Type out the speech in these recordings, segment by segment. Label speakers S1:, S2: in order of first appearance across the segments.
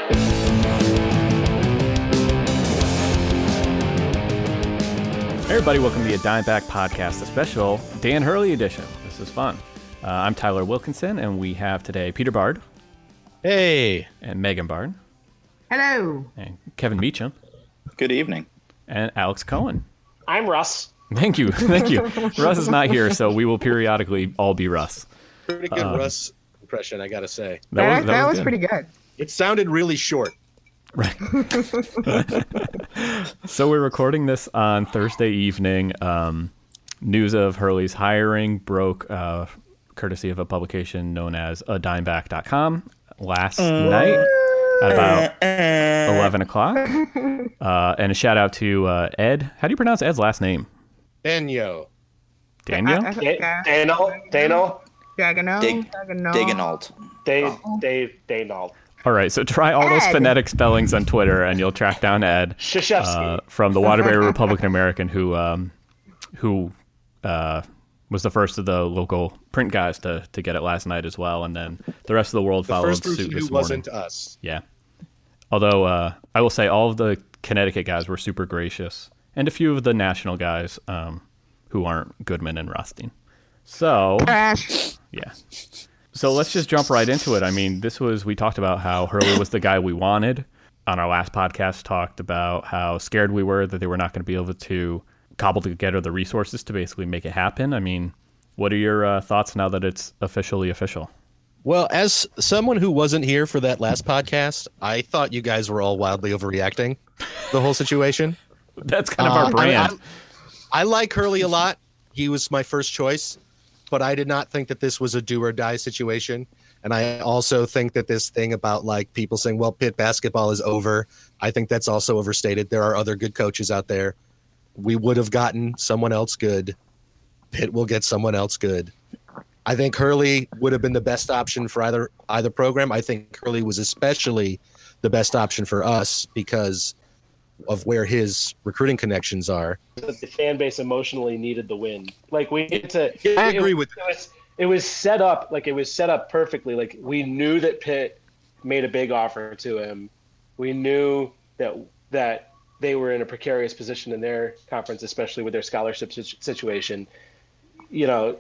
S1: Hey everybody, welcome to the A Dime Back Podcast, a special Dan Hurley edition. This is fun. I'm Tyler Wilkinson, and we have today Peter Bard.
S2: Hey.
S1: And Megan Bard.
S3: Hello.
S1: And Kevin Meacham.
S4: Good evening.
S1: And Alex Cohen.
S5: I'm Russ.
S1: Thank you. Thank you. Russ is not here, so we will periodically all be Russ.
S2: Pretty good Russ impression, I gotta say.
S3: That was pretty good.
S2: It sounded really short.
S1: Right. So we're recording this on Thursday evening. News of Hurley's hiring broke courtesy of a publication known as adimeback.com last night at about 11 o'clock. And a shout out to Ed. How do you pronounce Ed's last name?
S2: Daniel.
S1: Daniel?
S5: Daniel.
S3: Dagenalt.
S5: Dave Danault.
S1: All right, so try all those phonetic spellings on Twitter, and you'll track down Ed from the Waterbury Republican American, who was the first of the local print guys to get it last night as well, and then the rest of the world followed suit this morning.
S2: Wasn't us.
S1: Yeah. Although I will say all of the Connecticut guys were super gracious, and a few of the national guys who aren't Goodman and Rothstein. So,
S3: Trash.
S1: Yeah. So let's just jump right into it. I mean, we talked about how Hurley was the guy we wanted. On our last podcast, talked about how scared we were that they were not going to be able to cobble together the resources to basically make it happen. I mean, what are your thoughts now that it's officially official?
S2: Well, as someone who wasn't here for that last podcast, I thought you guys were all wildly overreacting the whole situation.
S1: That's kind of our brand.
S2: I like Hurley a lot. He was my first choice. But I did not think that this was a do or die situation. And I also think that this thing about like people saying, well, Pitt basketball is over. I think that's also overstated. There are other good coaches out there. We would have gotten someone else good. Pitt will get someone else good. I think Hurley would have been the best option for either program. I think Hurley was especially the best option for us because of where his recruiting connections are.
S5: The fan base emotionally needed the win. Like we need to.
S2: I agree with
S5: that. It was set up. Like it was set up perfectly. Like we knew that Pitt made a big offer to him. We knew that they were in a precarious position in their conference, especially with their scholarship situation. You know,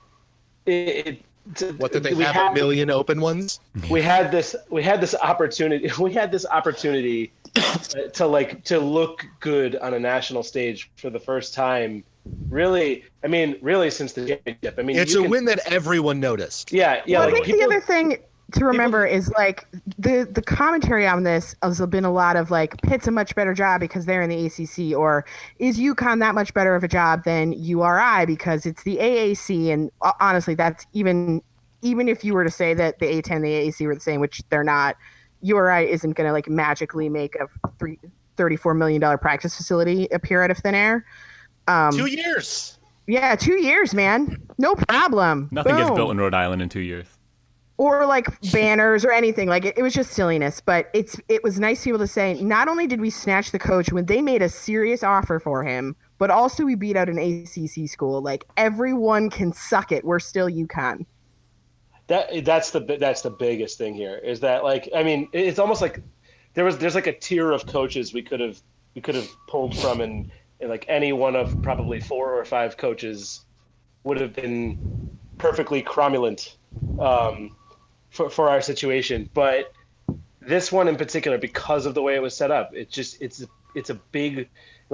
S2: what did they have? A million open ones.
S5: We had this opportunity. We had this opportunity to look good on a national stage for the first time. Really since the championship. I mean,
S2: it's a win that everyone noticed.
S5: Yeah.
S3: Well, I think the other thing to remember is like the commentary on this has been a lot of like Pitt's a much better job because they're in the ACC, or is UConn that much better of a job than URI because it's the AAC? And honestly, that's even if you were to say that the A10 and the AAC were the same, which they're not. URI isn't going to like magically make a $34 million practice facility appear out of thin air.
S2: 2 years.
S3: Yeah, 2 years, man. No problem.
S1: Nothing gets built in Rhode Island in 2 years.
S3: Or like banners or anything. Like it was just silliness. But it was nice to be able to say, not only did we snatch the coach when they made a serious offer for him, but also we beat out an ACC school. Like everyone can suck it. We're still UConn.
S5: That's the biggest thing here is that, like, I mean, it's almost like there's like a tier of coaches we could have pulled from, and like any one of probably 4 or 5 coaches would have been perfectly cromulent for our situation. But this one in particular, because of the way it was set up, it's a big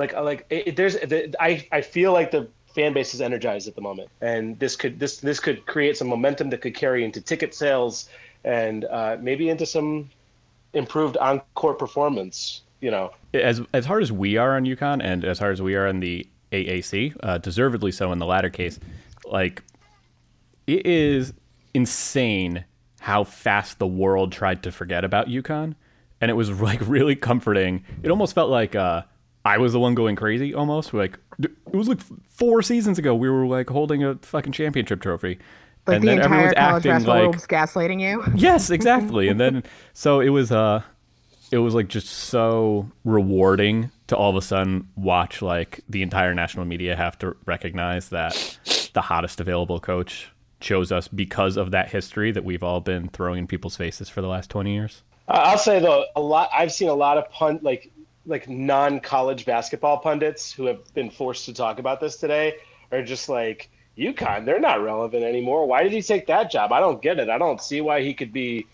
S5: I feel like the fan base is energized at the moment, and this could create some momentum that could carry into ticket sales and maybe into some improved on-court performance. You know,
S1: as hard as we are on UConn and as hard as we are in the AAC, deservedly so in the latter case, like it is insane how fast the world tried to forget about UConn, and it was like really comforting. It almost felt like I was the one going crazy almost. Like it was like 4 seasons ago we were like holding a fucking championship trophy.
S3: Like
S1: and
S3: the
S1: then
S3: entire
S1: everyone's
S3: college
S1: acting
S3: basketball
S1: like
S3: world's gaslighting you.
S1: Yes, exactly. And then so it was like just so rewarding to all of a sudden watch like the entire national media have to recognize that the hottest available coach chose us because of that history that we've all been throwing in people's faces for the last 20 years.
S5: I'll say though, I've seen a lot of like non-college basketball pundits who have been forced to talk about this today are just like, UConn, they're not relevant anymore. Why did he take that job? I don't get it. I don't see why he could be,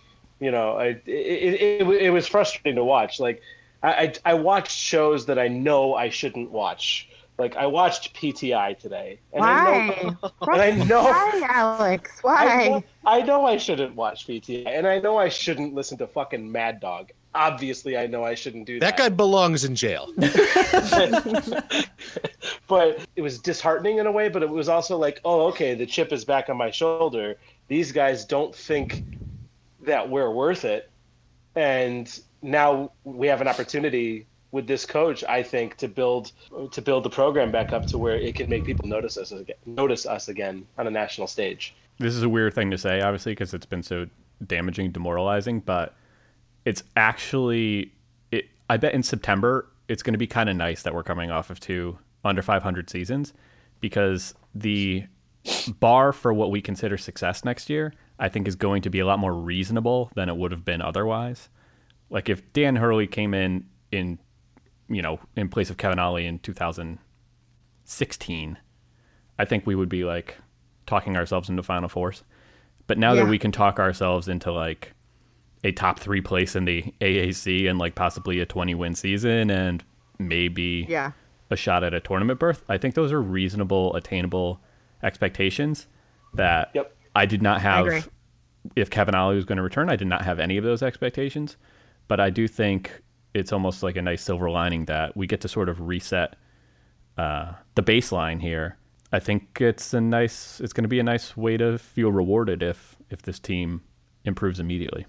S5: it was frustrating to watch. Like I watched shows that I know I shouldn't watch. Like I watched PTI today. And
S3: Why?
S5: I know
S3: Why, Alex? Why?
S5: I know I shouldn't watch PTI, and I know I shouldn't listen to fucking Mad Dog. Obviously, I know I shouldn't do that.
S2: That guy belongs in jail.
S5: But it was disheartening in a way, but it was also like, oh, okay, the chip is back on my shoulder. These guys don't think that we're worth it. And now we have an opportunity with this coach, I think, to build the program back up to where it can make people notice us again on a national stage.
S1: This is a weird thing to say, obviously, because it's been so damaging, demoralizing, but it's actually, I bet in September, it's going to be kind of nice that we're coming off of 2 under 500 seasons, because the bar for what we consider success next year, I think, is going to be a lot more reasonable than it would have been otherwise. Like if Dan Hurley came in place of Kevin Ollie in 2016, I think we would be like talking ourselves into Final Fours. But now that we can talk ourselves into like a top 3 place in the AAC and like possibly a 20-win season and maybe a shot at a tournament berth, I think those are reasonable, attainable expectations that I did not have. If Kevin Ollie was going to return, I did not have any of those expectations. But I do think it's almost like a nice silver lining that we get to sort of reset the baseline here. I think it's going to be a nice way to feel rewarded if this team improves immediately.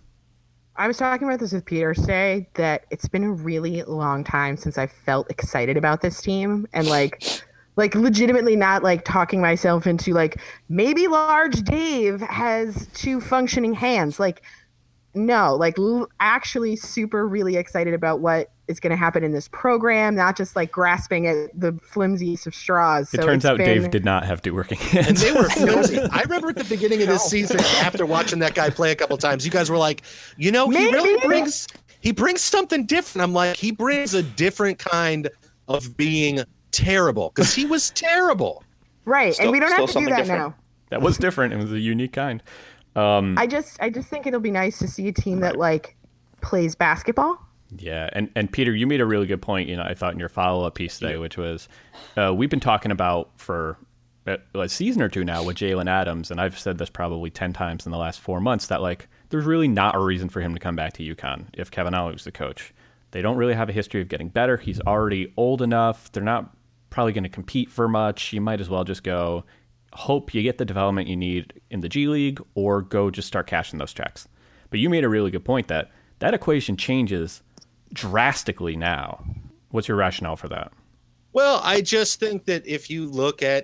S3: I was talking about this with Peter today, that it's been a really long time since I felt excited about this team, and like legitimately not like talking myself into like maybe Large Dave has 2 functioning hands. Like, no, like actually super really excited about what is going to happen in this program, not just like grasping at the flimsiest of straws.
S1: It turns out Dave did not have 2 working hands.
S2: And they were filthy. I remember at the beginning of this season, after watching that guy play a couple times, you guys were like, he really brings something different. I'm like, he brings a different kind of being terrible, because he was terrible.
S3: Right, and we don't have to do that different now.
S1: That was different. It was a unique kind.
S3: I just think it'll be nice to see a team that like plays basketball.
S1: Yeah, and Peter, you made a really good point, I thought, in your follow-up piece today, which was we've been talking about for a season or 2 now with Jalen Adams, and I've said this probably 10 times in the last 4 months, that like there's really not a reason for him to come back to UConn if Kevin Ollie was the coach. They don't really have a history of getting better. He's already old enough. They're not probably going to compete for much. You might as well just go hope you get the development you need in the G League, or go just start cashing those checks. But you made a really good point that equation changes drastically now. What's your rationale for that?
S2: Well, I just think that if you look at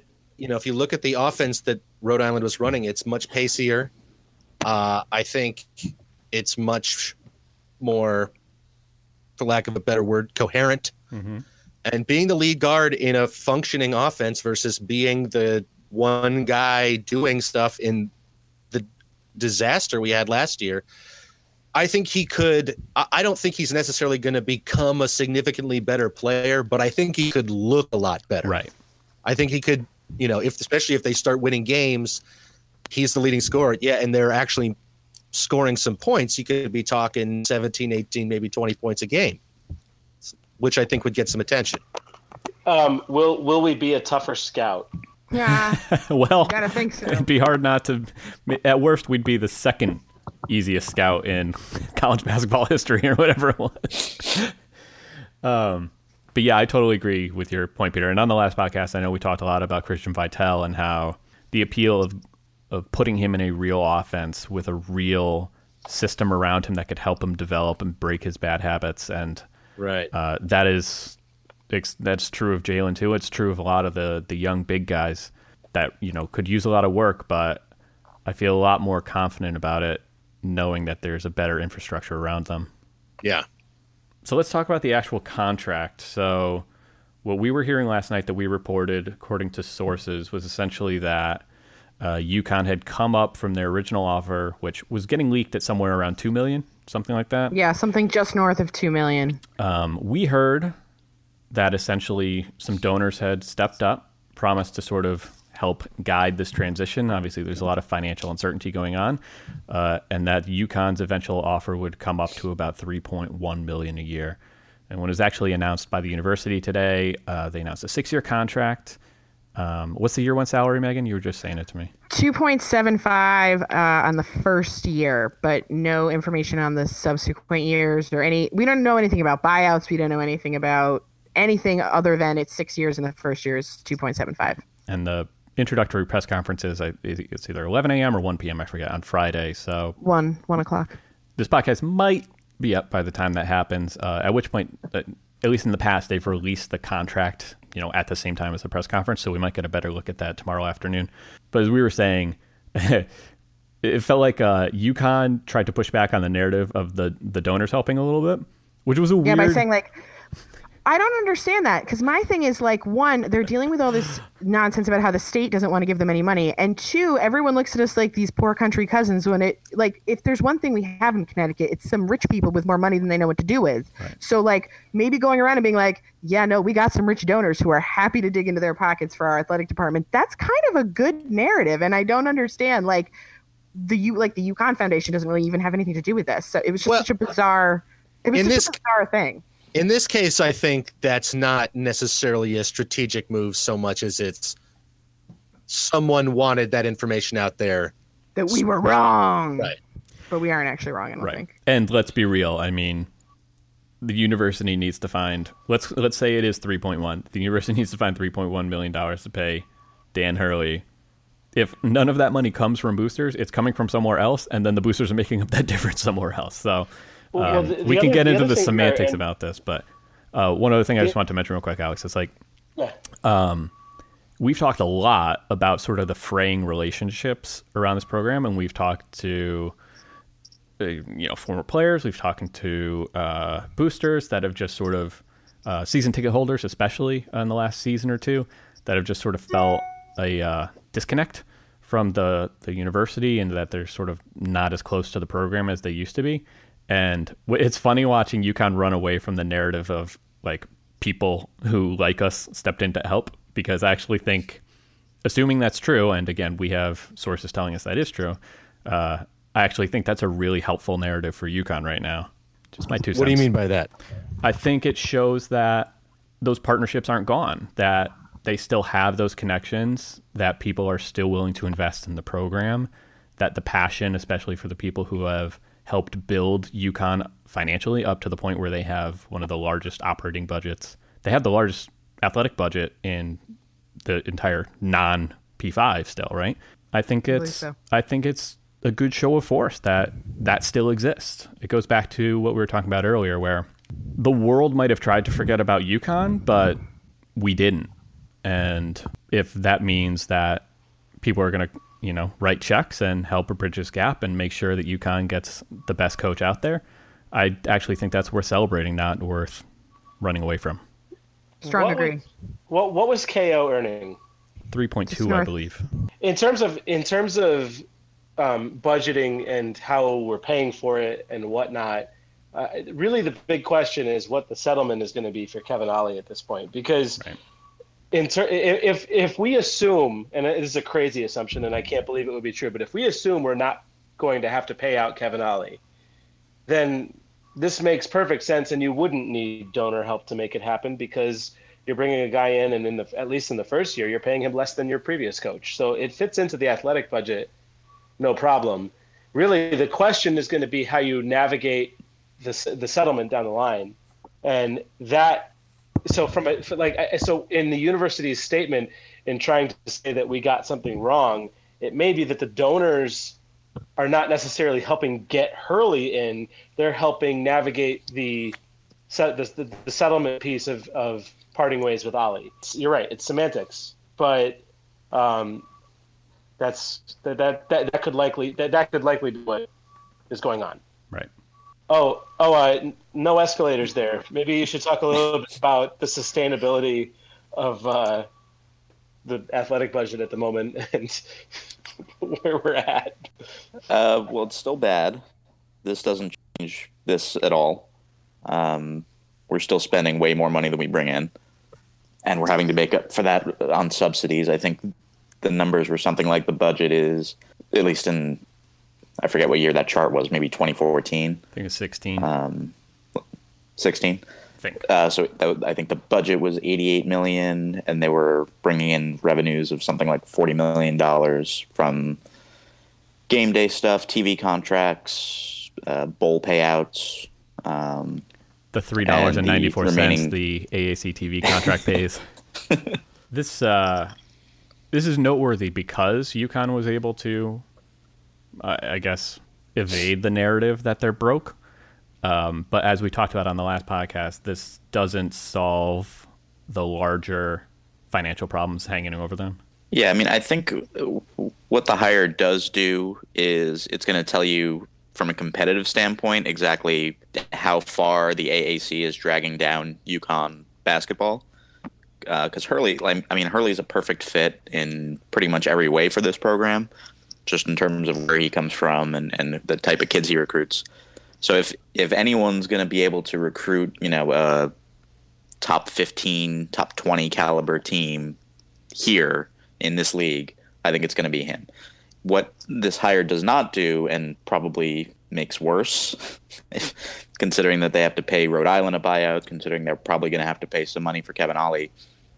S2: the offense that Rhode Island was running, it's much pacier. I think it's much more, for lack of a better word, coherent. Mm-hmm. And being the lead guard in a functioning offense versus being the one guy doing stuff in the disaster we had last year, I think he could. I don't think he's necessarily going to become a significantly better player, but I think he could look a lot better.
S1: Right.
S2: I think he could, especially if they start winning games, he's the leading scorer. Yeah, and they're actually scoring some points. You could be talking 17, 18, maybe 20 points a game, which I think would get some attention.
S5: Will we be a tougher scout?
S3: Yeah.
S1: Well,
S3: gotta think so.
S1: It'd be hard not to. At worst, we'd be the second easiest scout in college basketball history, or whatever it was. But yeah, I totally agree with your point, Peter. And on the last podcast, I know we talked a lot about Christian Vitel and how the appeal of putting him in a real offense with a real system around him that could help him develop and break his bad habits. And
S2: right,
S1: that's true of Jalen too. It's true of a lot of the young big guys that could use a lot of work, but I feel a lot more confident about it knowing that there's a better infrastructure around them.
S2: Yeah.
S1: So let's talk about the actual contract. So what we were hearing last night that we reported, according to sources, was essentially that UConn had come up from their original offer, which was getting leaked at somewhere around $2 million something like that.
S3: Yeah, something just north of 2 million.
S1: We heard that essentially some donors had stepped up, promised to sort of help guide this transition. Obviously, there's a lot of financial uncertainty going on, and that UConn's eventual offer would come up to about $3.1 million a year. And when it was actually announced by the university today, they announced a 6-year contract. What's the year one salary, Megan? You were just saying it to me.
S3: 2.75 on the first year, but no information on the subsequent years or any. We don't know anything about buyouts. We don't know anything about anything other than it's 6 years and the first year is 2.75.
S1: And the introductory press conference is it's either 11 a.m. or 1 p.m. I forget, on Friday. So
S3: 1 o'clock.
S1: This podcast might be up by the time that happens. At which point, at least in the past, they've released the contract, at the same time as the press conference. So we might get a better look at that tomorrow afternoon. But as we were saying, it felt like UConn tried to push back on the narrative of the donors helping a little bit, which was a weird.
S3: Yeah, by saying I don't understand that, because my thing is one, they're dealing with all this nonsense about how the state doesn't want to give them any money, and two, everyone looks at us like these poor country cousins when if there's one thing we have in Connecticut, it's some rich people with more money than they know what to do with. Right. So maybe going around and being yeah, no, we got some rich donors who are happy to dig into their pockets for our athletic department. That's kind of a good narrative, and I don't understand the UConn Foundation doesn't really even have anything to do with this. So it was just such a bizarre. It was such a bizarre thing.
S2: In this case, I think that's not necessarily a strategic move so much as it's someone wanted that information out there.
S3: That we were wrong.
S2: Right.
S3: But we aren't actually wrong, I don't think.
S1: And let's be real. I mean, the university needs to find, let's say it is 3.1. The university needs to find $3.1 million to pay Dan Hurley. If none of that money comes from boosters, it's coming from somewhere else, and then the boosters are making up that difference somewhere else. So we can get into the semantics about this, but one other thing I just want to mention real quick, Alex, is we've talked a lot about sort of the fraying relationships around this program, and we've talked to former players, we've talked to boosters that have just sort of season ticket holders, especially in the last season or two, that have just sort of felt a disconnect from the university, and that they're sort of not as close to the program as they used to be. And it's funny watching UConn run away from the narrative of people who like us stepped in to help, because I actually think, assuming that's true, and again, we have sources telling us that is true, I actually think that's a really helpful narrative for UConn right now. Just my 2 cents.
S2: What do you mean by that?
S1: I think it shows that those partnerships aren't gone, that they still have those connections, that people are still willing to invest in the program, that the passion, especially for the people who have helped build UConn financially up to the point where they have one of the largest operating budgets. They have the largest athletic budget in the entire non-P5 still, right? I think it's a good show of force that still exists. It goes back to what we were talking about earlier, where the world might have tried to forget about UConn, but we didn't. And if that means that people are going to write checks and help bridge this gap and make sure that UConn gets the best coach out there, I actually think that's worth celebrating, not worth running away from.
S3: Strong agree.
S5: What was KO earning?
S1: 3.2, I believe.
S5: In terms of budgeting and how we're paying for it and whatnot, really the big question is what the settlement is going to be for Kevin Ollie at this point, because. Right. If we assume, and this is a crazy assumption, and I can't believe it would be true, but if we assume we're not going to have to pay out Kevin Ollie, then this makes perfect sense, and you wouldn't need donor help to make it happen, because you're bringing a guy in, and at least in the first year, you're paying him less than your previous coach. So it fits into the athletic budget, no problem. Really, the question is going to be how you navigate the settlement down the line, and that. So so in the university's statement, in trying to say that we got something wrong, it may be that the donors are not necessarily helping get Hurley in; they're helping navigate the settlement piece of parting ways with Ollie. You're right; it's semantics, but that could likely be what is going on.
S1: Right.
S5: No escalators there. Maybe you should talk a little bit about the sustainability of the athletic budget at the moment and where we're at.
S4: Well, it's still bad. This doesn't change change this at all. We're still spending way more money than we bring in, and we're having to make up for that on subsidies. I think the numbers were something like the budget is, at least in, I forget what year that chart was, maybe 2014.
S1: I think it's 16.
S4: 16.
S1: I think.
S4: I think the budget was $88 million, and they were bringing in revenues of something like $40 million from game day stuff, TV contracts, bowl payouts.
S1: The $3.94
S4: remaining...
S1: the AAC TV contract pays. This is noteworthy because UConn was able to, I guess, evade the narrative that they're broke. But as we talked about on the last podcast, this doesn't solve the larger financial problems hanging over them.
S4: Yeah, I mean, I think what the hire does do is it's going to tell you from a competitive standpoint exactly how far the AAC is dragging down UConn basketball. Because Hurley's a perfect fit in pretty much every way for this program, just in terms of where he comes from and the type of kids he recruits. So if anyone's going to be able to recruit, a top 15, top 20 caliber team here in this league, I think it's going to be him. What this hire does not do, and probably makes worse, considering that they have to pay Rhode Island a buyout, considering they're probably going to have to pay some money for Kevin Ollie,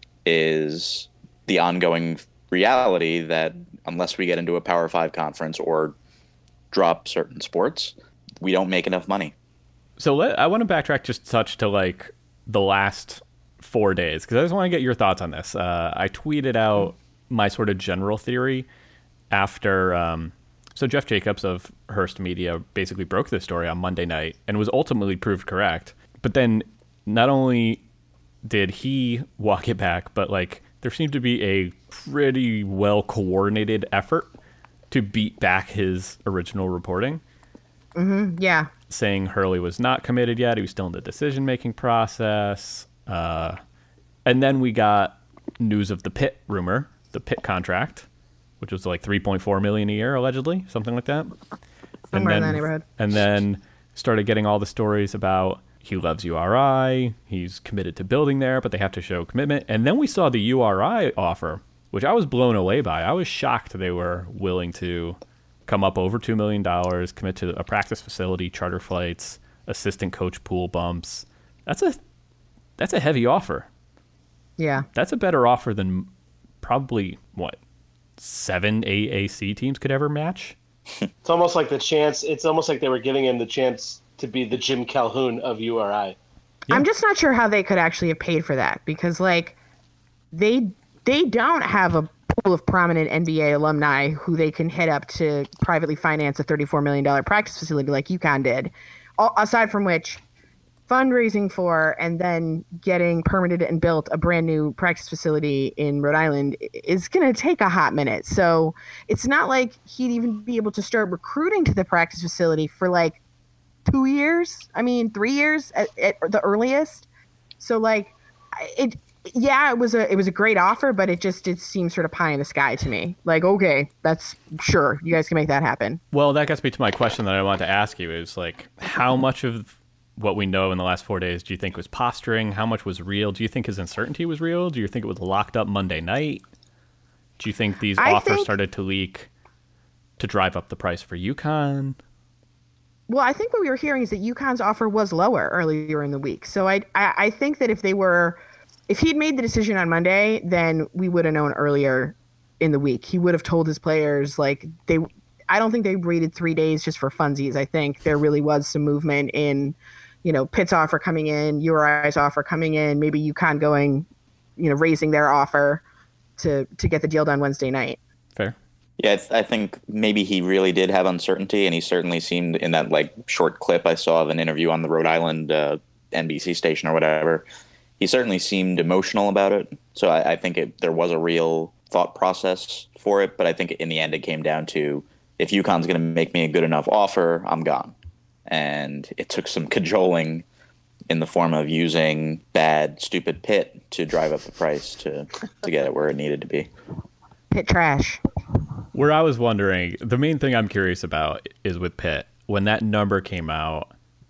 S4: is the ongoing reality that unless we get into a Power 5 conference or drop certain sports, we don't make enough money.
S1: So I want to backtrack just a touch to like the last 4 days, because I just want to get your thoughts on this. I tweeted out my sort of general theory after so Jeff Jacobs of Hearst Media basically broke this story on Monday night and was ultimately proved correct. But then not only did he walk it back, but like there seemed to be a pretty well coordinated effort to beat back his original reporting.
S3: Mm-hmm. Yeah.
S1: Saying Hurley was not committed yet. He was still in the decision-making process. And then we got news of the Pitt rumor, the Pitt contract, which was like $3.4 million a year, allegedly, something like that.
S3: Somewhere in that neighborhood.
S1: And then started getting all the stories about he loves URI, he's committed to building there, but they have to show commitment. And then we saw the URI offer, which I was blown away by. I was shocked they were willing to come up over $2 million, commit to a practice facility, charter flights, assistant coach pool bumps. That's a heavy offer.
S3: Yeah.
S1: That's a better offer than probably, 7 AAC teams could ever match?
S5: It's almost like it's almost like they were giving him the chance to be the Jim Calhoun of URI.
S3: Yeah. I'm just not sure how they could actually have paid for that, because like they don't have a pool of prominent NBA alumni who they can hit up to privately finance a $34 million practice facility like UConn did. Aside from which, fundraising for and then getting permitted and built a brand new practice facility in Rhode Island is going to take a hot minute. So it's not like he'd even be able to start recruiting to the practice facility for like 2 years. 3 years at the earliest. So like it was a great offer, but it seems sort of pie in the sky to me. Like, okay, that's sure. You guys can make that happen.
S1: Well, that gets me to my question that I wanted to ask you is like, how much of what we know in the last 4 days do you think was posturing? How much was real? Do you think his uncertainty was real? Do you think it was locked up Monday night? Do you think these offers started to leak to drive up the price for UConn?
S3: Well, I think what we were hearing is that UConn's offer was lower earlier in the week. So I think that if he'd made the decision on Monday, then we would have known earlier in the week. He would have told his players, like, I don't think they waited 3 days just for funsies. I think there really was some movement in, Pitt's offer coming in, URI's offer coming in, maybe UConn going, raising their offer to get the deal done Wednesday night.
S1: Fair.
S4: Yeah, I think maybe he really did have uncertainty, and he certainly seemed in that like short clip I saw of an interview on the Rhode Island NBC station or whatever. He certainly seemed emotional about it. So I think there was a real thought process for it, but I think in the end it came down to, if UConn's going to make me a good enough offer, I'm gone. And it took some cajoling in the form of using bad, stupid Pitt to drive up the price to get it where it needed to be.
S3: Pitt trash.
S1: Where I was wondering, the main thing I'm curious about is with Pitt. When that number came out,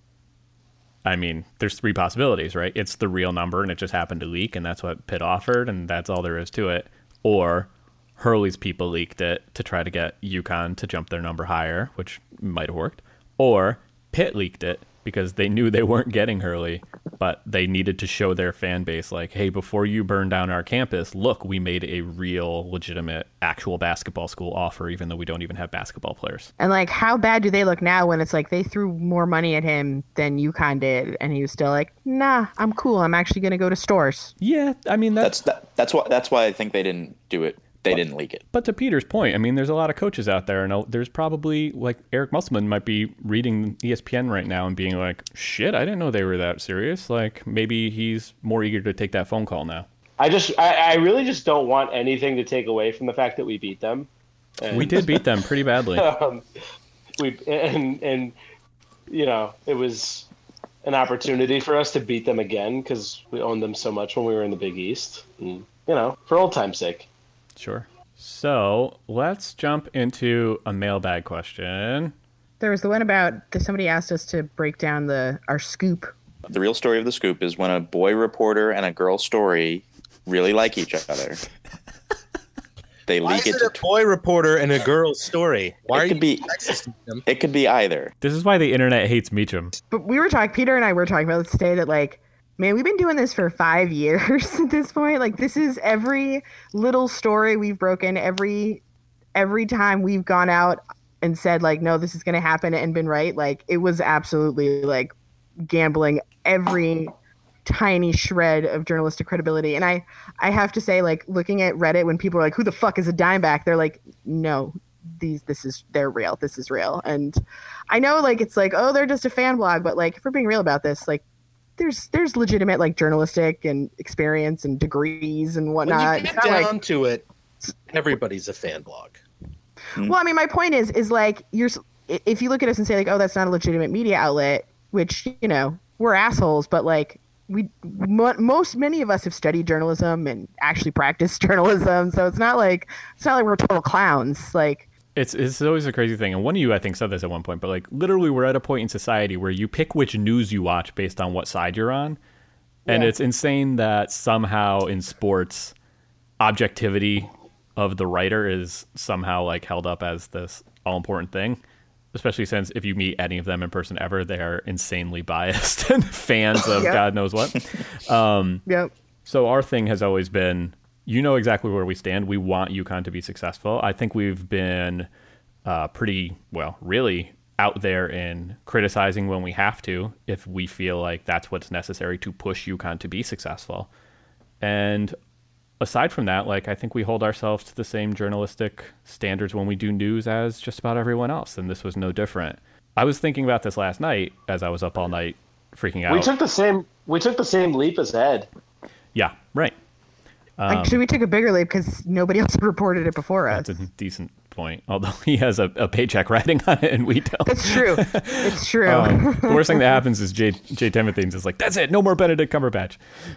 S1: I mean, there's three possibilities, right? It's the real number and it just happened to leak and that's what Pitt offered and that's all there is to it. Or Hurley's people leaked it to try to get UConn to jump their number higher, which might have worked. Or Pitt leaked it because they knew they weren't getting Hurley, but they needed to show their fan base like, hey, before you burn down our campus, look, we made a real, legitimate, actual basketball school offer, even though we don't even have basketball players.
S3: And like, how bad do they look now when it's like they threw more money at him than UConn did, and he was still like, nah, I'm cool. I'm actually going to go to Stores.
S1: Yeah, I mean,
S4: That's why I think they didn't do it. They didn't leak it.
S1: But to Peter's point, I mean, there's a lot of coaches out there, and there's probably, like, Eric Musselman might be reading ESPN right now and being like, shit, I didn't know they were that serious. Like, maybe he's more eager to take that phone call now.
S5: I really just don't want anything to take away from the fact that we beat them. And,
S1: we did beat them pretty badly.
S5: And you know, it was an opportunity for us to beat them again because we owned them so much when we were in the Big East. And, you know, for old time's sake.
S1: Sure. So let's jump into a mailbag question.
S3: There was the one about somebody asked us to break down our scoop.
S4: The real story of the scoop is when a boy reporter and a girl story really like each other. They
S2: Why
S4: leak
S2: is
S4: it
S2: it a boy reporter and a girl story? Why
S4: It
S2: are
S4: could be-
S2: you sexist to them?
S4: It could be either.
S1: This is why the internet hates Meacham.
S3: But Peter and I were talking about this today that like, man, we've been doing this for 5 years at this point. Like, this is every little story we've broken, every time we've gone out and said, like, no, this is going to happen and been right. Like, it was absolutely, like, gambling every tiny shred of journalistic credibility. And I have to say, like, looking at Reddit when people are like, who the fuck is a Dimeback? They're like, no, they're real. This is real. And I know, like, it's like, oh, they're just a fan blog. But, like, if we're being real about this, like, there's legitimate like journalistic and experience and degrees and whatnot.
S2: When you get down to it, everybody's a fan blog.
S3: Well, I mean, my point is like if you look at us and say like, oh, that's not a legitimate media outlet, which, you know, we're assholes, but like many of us have studied journalism and actually practiced journalism, so it's not like we're total clowns. Like,
S1: It's always a crazy thing. And one of you, I think, said this at one point, but like literally we're at a point in society where you pick which news you watch based on what side you're on. And it's insane that somehow in sports, objectivity of the writer is somehow like held up as this all important thing, especially since if you meet any of them in person ever, they are insanely biased and fans of God knows what.
S3: yep.
S1: So our thing has always been, you know exactly where we stand. We want UConn to be successful. I think we've been really out there in criticizing when we have to, if we feel like that's what's necessary to push UConn to be successful. And aside from that, like, I think we hold ourselves to the same journalistic standards when we do news as just about everyone else. And this was no different. I was thinking about this last night as I was up all night freaking out.
S5: We took the same leap as Ed.
S1: Yeah, right.
S3: Actually, we took a bigger leap because nobody else reported it before us.
S1: That's a decent point. Although he has a paycheck riding on it and we don't.
S3: That's true. It's true.
S1: The worst thing that happens is Jay Timothy's is like, that's it. No more Benedict Cumberbatch.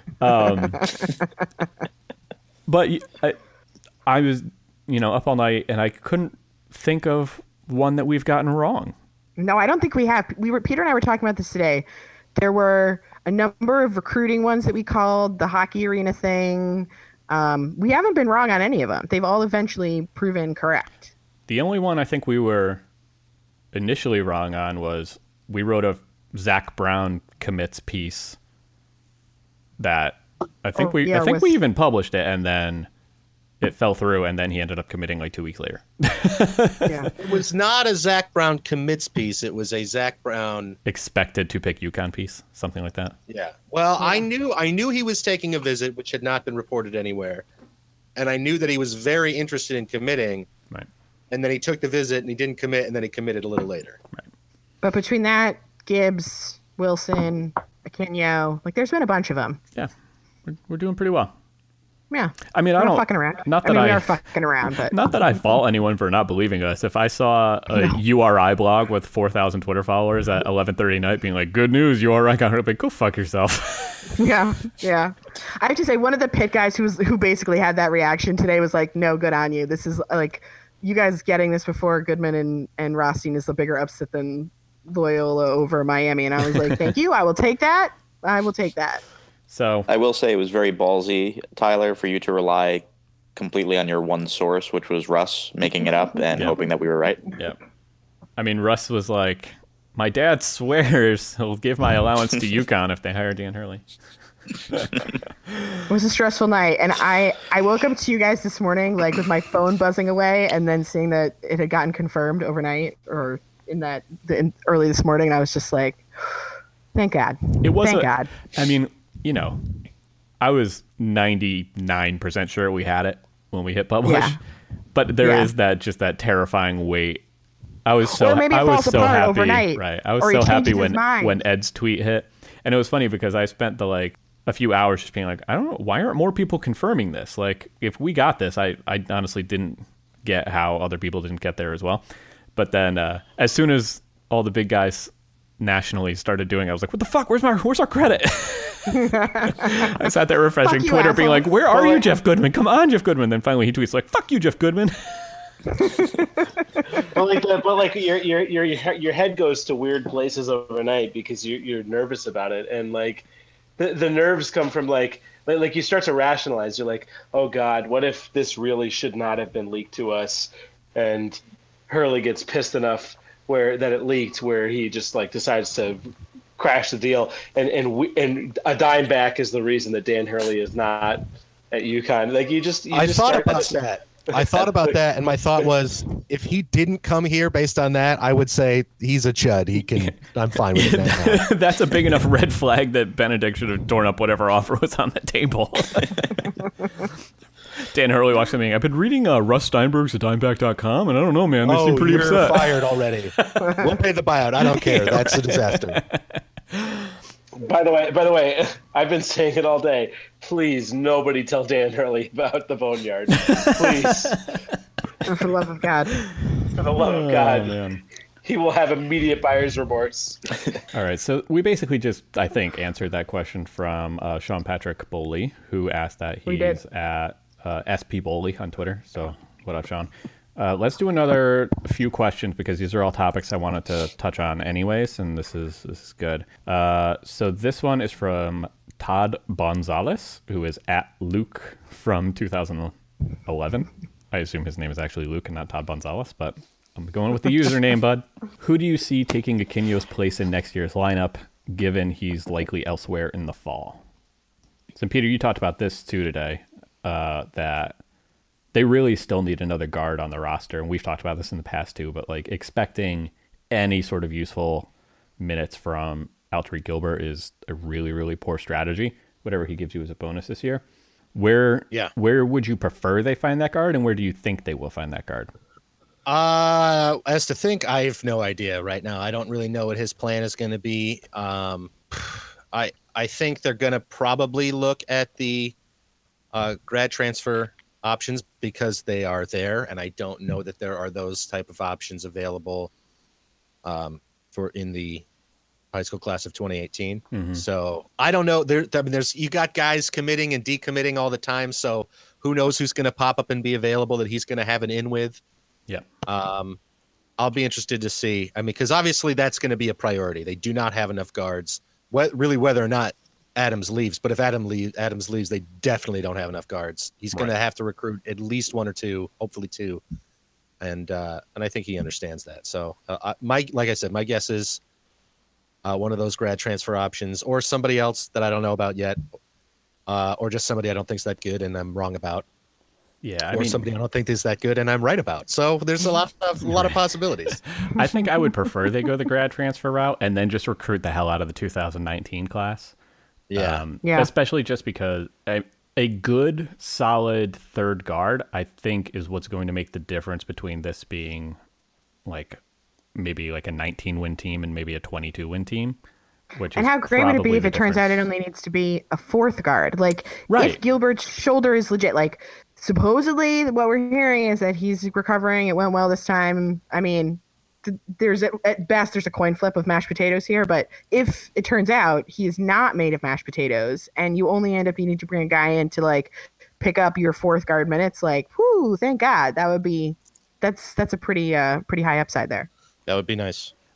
S1: But I was, up all night and I couldn't think of one that we've gotten wrong.
S3: No, I don't think we have. Peter and I were talking about this today. There were a number of recruiting ones that we called, the hockey arena thing. We haven't been wrong on any of them. They've all eventually proven correct.
S1: The only one I think we were initially wrong on was we wrote a Zach Brown commits piece that I think we even published it, and then it fell through, and then he ended up committing like 2 weeks later.
S3: Yeah.
S2: It was not a Zach Brown commits piece. It was a Zach Brown
S1: expected to pick UConn piece, something like that.
S2: Yeah. Well, yeah. I knew he was taking a visit, which had not been reported anywhere, and I knew that he was very interested in committing.
S1: Right.
S2: And then he took the visit, and he didn't commit, and then he committed a little later.
S1: Right.
S3: But between that, Gibbs, Wilson, Akinyo, like there's been a bunch of them.
S1: Yeah, we're doing pretty well.
S3: Yeah.
S1: I mean,
S3: we're not fucking around.
S1: Not that
S3: we are fucking around, but
S1: not that I fault anyone for not believing us. If I saw a URI blog with 4,000 Twitter followers at 11:30 at night being like, "Good news, URI got hurt," like, go fuck yourself.
S3: Yeah. I have to say, one of the Pitt guys who basically had that reaction today was like, "No, good on you. This is like, you guys getting this before Goodman and Rothstein is a bigger upset than Loyola over Miami, and I was like, thank you. I will take that. I will take that.
S1: So
S4: I will say it was very ballsy, Tyler, for you to rely completely on your one source, which was Russ making it up and hoping that we were right.
S1: yeah, I mean, Russ was like, my dad swears he'll give my allowance to UConn if they hire Dan Hurley.
S3: It was a stressful night, and I woke up to you guys this morning like with my phone buzzing away, and then seeing that it had gotten confirmed overnight or early this morning, and I was just like, thank God. Thank God.
S1: I mean, you know, I was 99% sure we had it when we hit publish, but there is that terrifying weight. I was so happy.
S3: Overnight,
S1: right? I was so happy when Ed's tweet hit, and it was funny because I spent a few hours just being like, I don't know, why aren't more people confirming this? Like, if we got this, I honestly didn't get how other people didn't get there as well. But then as soon as all the big guys nationally started doing it, I was like, what the fuck? Where's our credit? I sat there refreshing Twitter,
S3: assholes.
S1: being like, where are you, Jeff Goodman? Come on, Jeff Goodman. Then finally he tweets like, fuck you, Jeff Goodman.
S5: but your head goes to weird places overnight because you're nervous about it, and like the nerves come from like you start to rationalize. You're like, oh God, what if this really should not have been leaked to us? And Hurley gets pissed enough that it leaked, where he just like decides to crash the deal, and a dime back is the reason that Dan Hurley is not at UConn. Like I
S2: thought about that, and my thought was, if he didn't come here based on that, I would say he's a chud. I'm fine with it.
S1: That's a big enough red flag that Benedict should have torn up whatever offer was on the table. Dan Hurley walks in me. I've been reading Russ Steinberg's at Dimeback.com, and I don't know, man. They seem pretty upset.
S2: You're fired already. We'll pay the buyout. I don't care. That's a disaster.
S5: By the way, I've been saying it all day. Please, nobody tell Dan Hurley about the Boneyard. Please.
S3: For the love of God.
S5: For the love of God.
S1: Man.
S5: He will have immediate buyer's remorse.
S1: All right, so we basically just, I think, answered that question from Sean Patrick Bowley, who asked that. He's at SP Bowley on Twitter. So what up, Sean? Let's do another few questions because these are all topics I wanted to touch on anyways, and this is good. So this one is from Todd Gonzalez, who is at Luke from 2011. I assume his name is actually Luke and not Todd Gonzalez, but I'm going with the username, bud. Who do you see taking Aquino's place in next year's lineup, given he's likely elsewhere in the fall? So, Peter, you talked about this too today, that they really still need another guard on the roster, and we've talked about this in the past too, but like expecting any sort of useful minutes from Alterique Gilbert is a really, really poor strategy. Whatever he gives you as a bonus this year. Where would you prefer they find that guard, and where do you think they will find that guard?
S2: As to think, I have no idea right now. I don't really know what his plan is going to be. I think they're going to probably look at the grad transfer options because they are there, and I don't know that there are those type of options available for in the high school class of 2018. Mm-hmm. So I don't know. You got guys committing and decommitting all the time. So who knows who's going to pop up and be available that he's going to have an in with.
S1: Yeah.
S2: I'll be interested to see. I mean, because obviously that's going to be a priority. They do not have enough guards. Whether or not Adams leaves, but if Adams leaves, they definitely don't have enough guards. He's going to have to recruit at least one or two, hopefully two, and I think he understands that. So, like I said, my guess is one of those grad transfer options, or somebody else that I don't know about yet, or just somebody I don't think is that good and I'm wrong about.
S1: Yeah,
S2: or somebody I don't think is that good and I'm right about. So there's a lot of possibilities.
S1: I think I would prefer they go the grad transfer route and then just recruit the hell out of the 2019 class.
S2: Yeah.
S1: Especially just because a good, solid third guard, I think, is what's going to make the difference between this being like maybe like a 19-win team and maybe a 22-win team.
S3: And how great would it be if it turns out it only needs to be a fourth guard? Like, if Gilbert's shoulder is legit, like, supposedly what we're hearing is that he's recovering. It went well this time. I mean, at best, there's a coin flip of mashed potatoes here. But if it turns out he is not made of mashed potatoes and you only end up needing to bring a guy in to, like, pick up your fourth guard minutes, like, whoo, thank God. That's a pretty high upside there.
S2: That would be nice.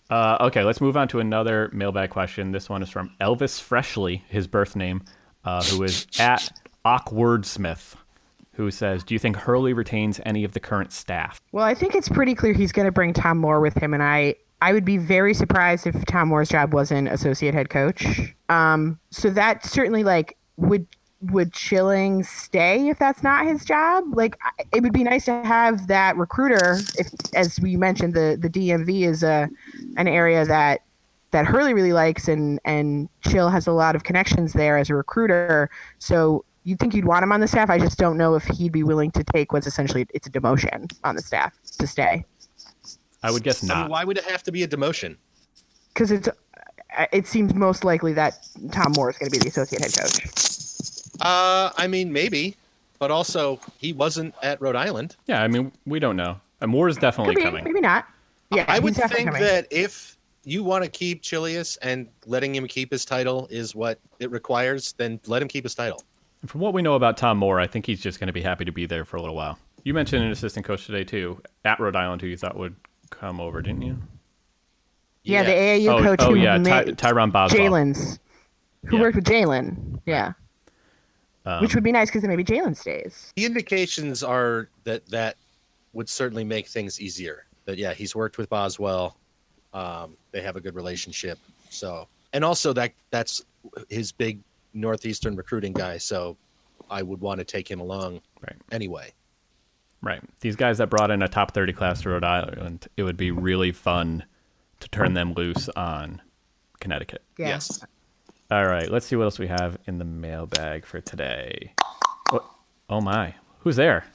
S1: Okay, let's move on to another mailbag question. This one is from Elvis Freshly, his birth name, who is at Awkwordsmith, who says, do you think Hurley retains any of the current staff?
S3: Well, I think it's pretty clear he's going to bring Tom Moore with him, and I would be very surprised if Tom Moore's job wasn't associate head coach. So that certainly would Chilling stay if that's not his job? Like, it would be nice to have that recruiter. If, as we mentioned, the DMV is an area that Hurley really likes, and Chill has a lot of connections there as a recruiter. So you'd think you'd want him on the staff. I just don't know if he'd be willing to take what's essentially it's a demotion on the staff to stay.
S1: I would guess not.
S2: I mean, why would it have to be a demotion?
S3: Because it seems most likely that Tom Moore is going to be the associate head coach.
S2: I mean, maybe, but also he wasn't at Rhode Island.
S1: Yeah, I mean, we don't know. Moore is definitely coming.
S3: Maybe not. Yeah,
S2: I would
S3: he's definitely
S2: think
S3: coming.
S2: that if you want to keep Chilius and letting him keep his title is what it requires, then let him keep his title.
S1: From what we know about Tom Moore, I think he's just going to be happy to be there for a little while. You mentioned an assistant coach today, too, at Rhode Island, who you thought would come over, didn't you?
S3: Yeah, the AAU coach who
S1: Tyron Boswell.
S3: Jalen's, who worked with Jalen. Yeah. Which would be nice because then maybe Jalen stays.
S2: The indications are that would certainly make things easier. That, yeah, he's worked with Boswell. They have a good relationship. So, and also that's his big Northeastern recruiting guy. So I would want to take him along anyway.
S1: Right. These guys that brought in a top 30 class to Rhode Island, it would be really fun to turn them loose on Connecticut.
S3: Yeah.
S2: Yes.
S1: All right. Let's see what else we have in the mailbag for today. Oh my. Who's there?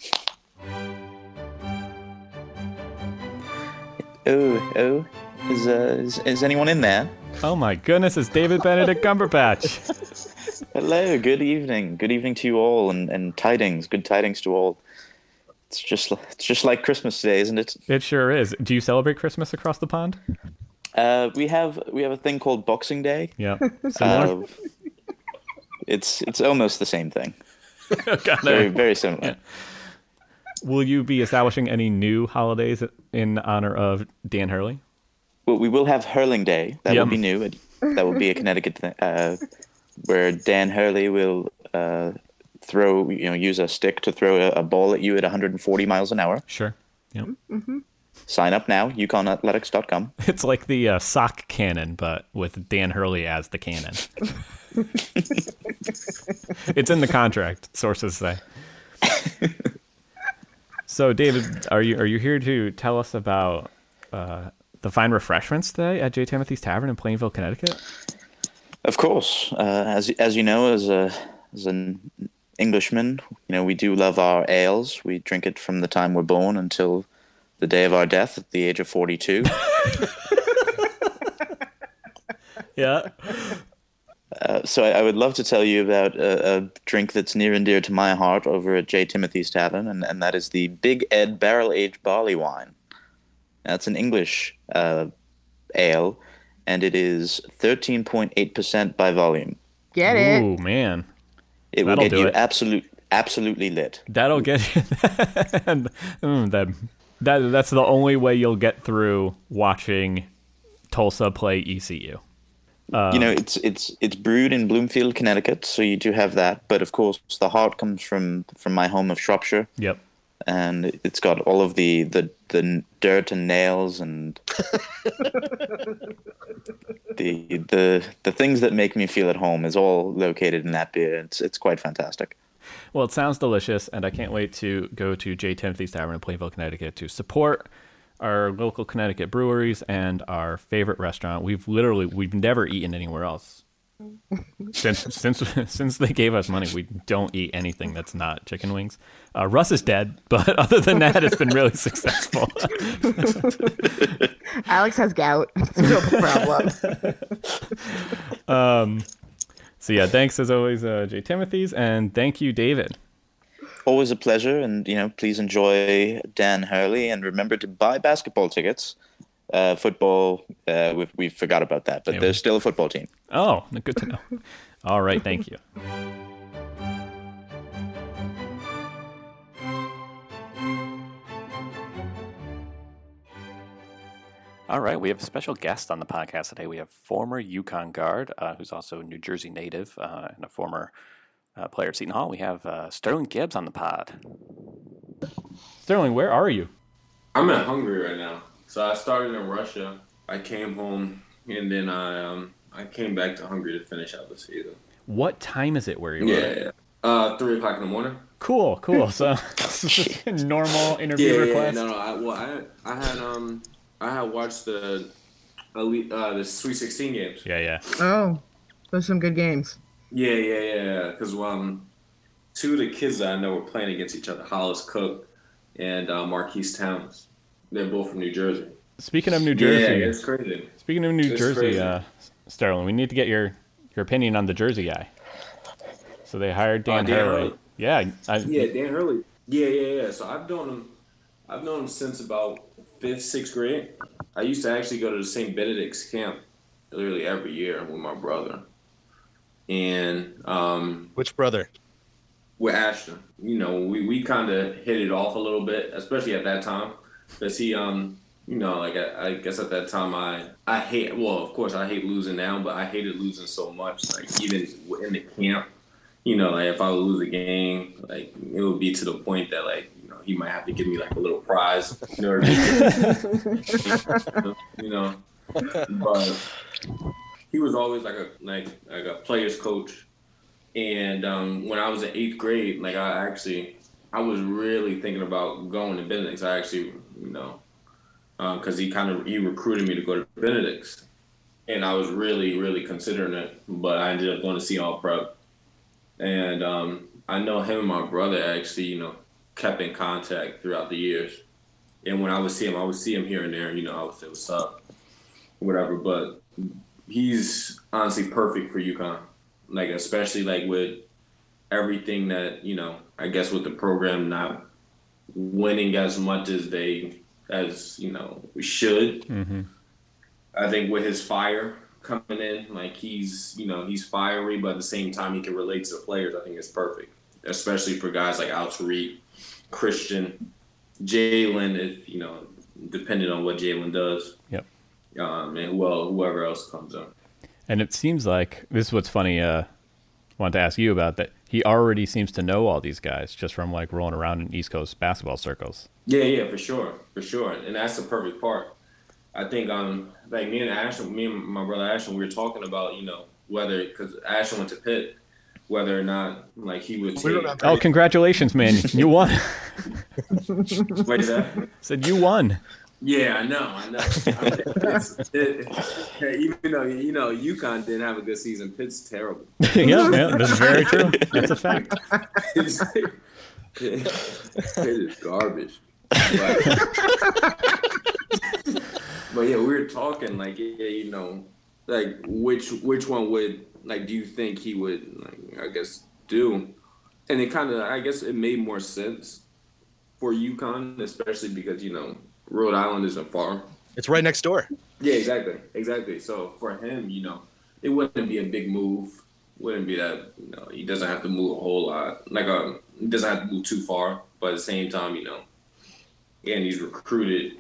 S4: Oh, is anyone in there?
S1: Oh my goodness, it's David Benedict Cumberbatch.
S4: Hello, good evening. Good evening to you all, and tidings, good tidings to all. It's just like Christmas today, isn't it?
S1: It sure is. Do you celebrate Christmas across the pond?
S4: We have a thing called Boxing Day.
S1: Yeah. Similar?
S4: It's almost the same thing.
S1: Got
S4: Very,
S1: it.
S4: very similar.
S1: Yeah. Will you be establishing any new holidays in honor of Dan Hurley?
S4: Well, we will have Hurling Day. That will
S1: Yum.
S4: be new. That will be a Connecticut thing, where Dan Hurley will use a stick to throw a ball at you at 140 miles an hour.
S1: Sure. Yep.
S3: Mm-hmm.
S4: Sign up now, UConnathletics.com.
S1: It's like the sock cannon, but with Dan Hurley as the cannon. It's in the contract, sources say. So, David, are you here to tell us about the fine refreshments today at J. Timothy's Tavern in Plainville, Connecticut?
S4: Of course, as you know, as an Englishman, we do love our ales. We drink it from the time we're born until the day of our death at the age of 42.
S1: Yeah.
S4: So I would love to tell you about a drink that's near and dear to my heart over at J. Timothy's Tavern, and that is the Big Ed Barrel-Aged Barley Wine. That's an English ale, and it is 13.8% by volume.
S3: Get it?
S1: Ooh, man.
S4: It will
S1: That'll
S4: get
S1: do
S4: you
S1: it.
S4: absolutely lit.
S1: That'll get you. That's the only way you'll get through watching Tulsa play ECU.
S4: It's brewed in Bloomfield, Connecticut, so you do have that. But of course, the heart comes from my home of Shropshire.
S1: Yep.
S4: And it's got all of the dirt and nails and the things that make me feel at home is all located in that beer. It's quite fantastic.
S1: Well, it sounds delicious, and I can't wait to go to J. Timothy's Tavern in Plainville, Connecticut to support our local Connecticut breweries and our favorite restaurant. We've never eaten anywhere else. Since they gave us money, we don't eat anything that's not chicken wings. Russ is dead, but other than that, it's been really successful.
S3: Alex has gout. It's a real problem.
S1: So yeah, thanks as always, J. Timothy's, and thank you, David.
S4: Always a pleasure, and please enjoy Dan Hurley, and remember to buy basketball tickets. Football, we forgot about that, but there's still a football team.
S1: Oh, good to know. All right, thank you. All right, we have a special guest on the podcast today. We have former UConn guard, who's also a New Jersey native and a former player at Seton Hall. We have Sterling Gibbs on the pod. Sterling, where are you?
S6: I'm in Hungary right now. So I started in Russia. I came home, and then I came back to Hungary to finish out the season.
S1: What time is it where you are?
S6: Yeah. 3 o'clock in the morning.
S1: Cool. So this is a normal interview request.
S6: No. I had watched the Sweet 16 games.
S1: Yeah.
S3: Oh, those are some good games.
S6: Yeah. Because two of the kids that I know were playing against each other, Hollis Cook and Marquise Towns. They're both from New Jersey.
S1: Speaking of New Jersey,
S6: yeah, it's crazy.
S1: Speaking of New Jersey, Sterling, we need to get your opinion on the Jersey guy. So they hired Dan Hurley. Yeah,
S6: Dan Hurley. Yeah. So I've known him since about 5th, 6th grade. I used to actually go to the St. Benedict's camp literally every year with my brother. And
S2: which brother?
S6: With Ashton. We kind of hit it off a little bit, especially at that time, because he I guess at that time I hate losing now, but I hated losing so much. Like even in the camp, if I would lose a game, like it would be to the point that he might have to give me like a little prize, But he was always like a player's coach. And when I was in 8th grade, I was really thinking about going to Benedict's. I actually, because he recruited me to go to Benedict's, and I was really, really considering it, but I ended up going to Seton Hall Prep. And I know him and my brother actually, kept in contact throughout the years. And when I would see him here and there. I would say what's up, whatever. But he's honestly perfect for UConn. Especially with everything that, I guess with the program not winning as much as we should.
S1: Mm-hmm.
S6: I think with his fire coming in, he's fiery, but at the same time he can relate to the players. I think it's perfect, especially for guys like Al-Tariq, Christian, Jalen, if depending on what Jalen does.
S1: Yep.
S6: And whoever else comes up.
S1: And it seems like this is what's funny. Wanted to ask you about that. He already seems to know all these guys just from rolling around in East Coast basketball circles.
S6: Yeah, for sure, and that's the perfect part. I think me and my brother Ashton, we were talking about whether, because Ashton went to Pitt, whether or not he would take.
S1: Oh, congratulations, man! You won.
S6: What is that?
S1: Said you won.
S6: Yeah, I know. Even though UConn didn't have a good season, Pitt's terrible.
S1: yeah, that's very true. That's a fact.
S6: Pitt is garbage. But yeah, we were talking which one would do you think he would do? And it kind of it made more sense for UConn, especially because Rhode Island isn't far.
S2: It's right next door.
S6: Yeah, exactly. So for him, it wouldn't be a big move. Wouldn't be that, he doesn't have to move a whole lot. He doesn't have to move too far. But at the same time, and he's recruited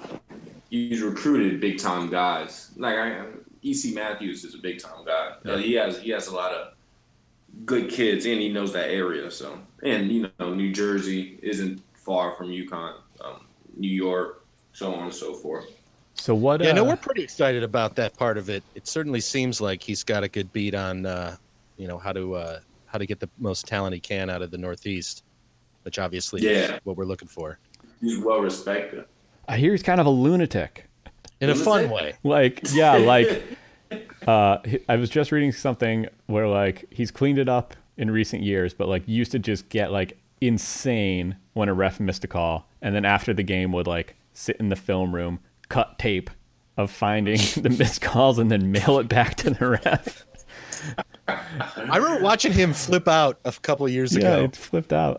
S6: big time guys. E.C. Matthews is a big time guy. Yeah. He has a lot of good kids, and he knows that area. So, and New Jersey isn't far from UConn, New York, so on and so forth.
S1: So what?
S2: Yeah, we're pretty excited about that part of it. It certainly seems like he's got a good beat on, how to get the most talent he can out of the Northeast, which obviously is what we're looking for.
S6: He's well respected.
S1: I hear he's kind of a lunatic.
S2: In a fun way.
S1: I was just reading something where he's cleaned it up in recent years, but used to just get insane when a ref missed a call, and then after the game would sit in the film room, cut tape of finding the missed calls, and then mail it back to the ref.
S2: I remember watching him flip out a couple of years ago.
S1: Yeah, it flipped out.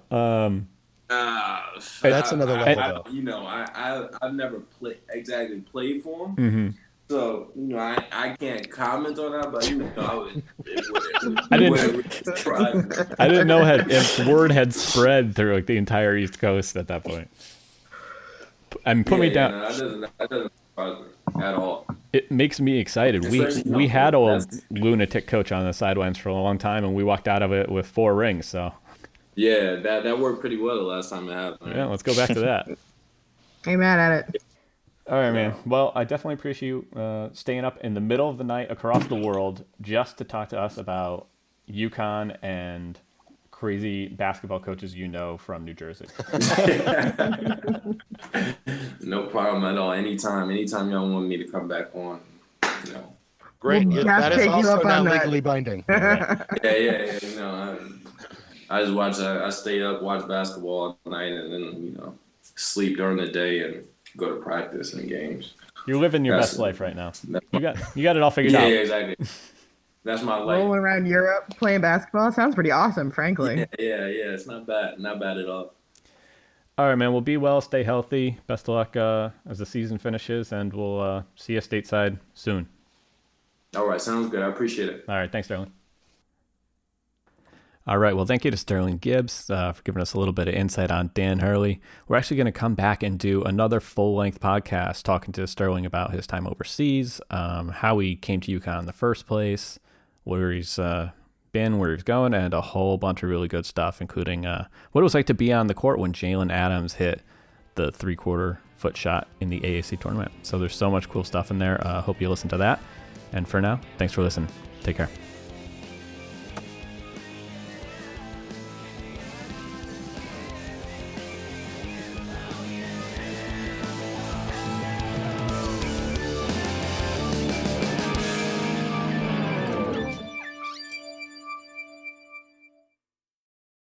S2: That's another level.
S6: I've never played for him.
S1: Mm-hmm.
S6: So, I can't comment on that, but
S1: I didn't know if word had spread through the entire East Coast at that point. Put me down.
S6: That doesn't at all.
S1: It makes me excited. We had a lunatic coach on the sidelines for a long time, and we walked out of it with 4 rings. So
S6: yeah, that worked pretty well the last time it happened. Right?
S1: Yeah, let's go back to that.
S3: Amen at it.
S1: All right, man. Well, I definitely appreciate you staying up in the middle of the night across the world just to talk to us about UConn and crazy basketball coaches you know from New Jersey.
S6: No problem at all. Anytime y'all want me to come back on, you know.
S2: Great.
S3: We'll
S2: That is
S3: take you
S2: also
S3: up
S2: not
S3: on that.
S2: legally binding.
S6: Yeah. You know, I just watch. I stay up, watch basketball all night, and then sleep during the day and go to practice and games.
S1: You're living your best life right now. You got it all figured out.
S6: Yeah, exactly. That's my life.
S3: Rolling around Europe playing basketball sounds pretty awesome, frankly.
S6: Yeah. It's not bad at all.
S1: All right, man. Well, be well, stay healthy. Best of luck as the season finishes, and we'll see you stateside soon.
S6: All right, sounds good. I appreciate it.
S1: All right, thanks, Sterling. All right, well, thank you to Sterling Gibbs for giving us a little bit of insight on Dan Hurley. We're actually going to come back and do another full-length podcast talking to Sterling about his time overseas, how he came to UConn in the first place, where he's been, where he's going, and a whole bunch of really good stuff, including what it was like to be on the court when Jalen Adams hit the 3/4 foot shot in the AAC tournament. So there's so much cool stuff in there. Hope you listen to that. And for now, thanks for listening. Take care.